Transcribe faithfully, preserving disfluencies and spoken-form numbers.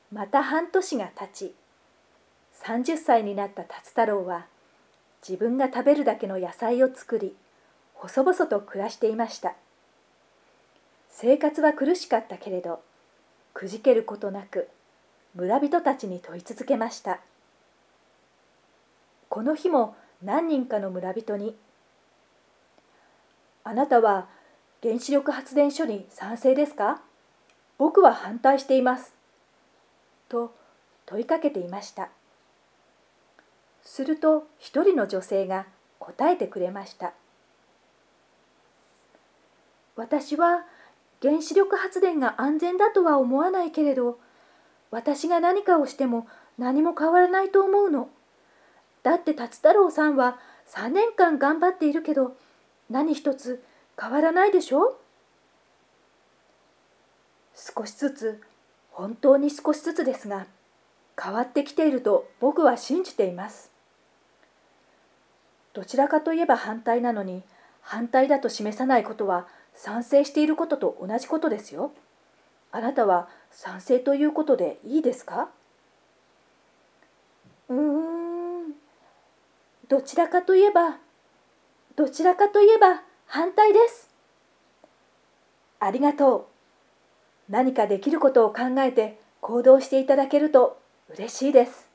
また半年が経ち、さんじゅっさいになった達太郎は自分が食べるだけの野菜を作り、細々と暮らしていました。生活は苦しかったけれど、くじけることなく村人たちに問い続けました。この日も何人かの村人に、あなたは原子力発電所に賛成ですか？僕は反対しています。と問いかけていました。すると一人の女性が答えてくれました。私は原子力発電が安全だとは思わないけれど、私が何かをしても何も変わらないと思うの。だって達太郎さんはさんねんかん頑張っているけど、何一つ変わらないでしょ？少しずつ、本当に少しずつですが、変わってきていると僕は信じています。どちらかといえば反対なのに、反対だと示さないことは賛成していることと同じことですよ。あなたは賛成ということでいいですか？うーん、どちらかといえば、どちらかといえば反対です。ありがとう。何かできることを考えて行動していただけると嬉しいです。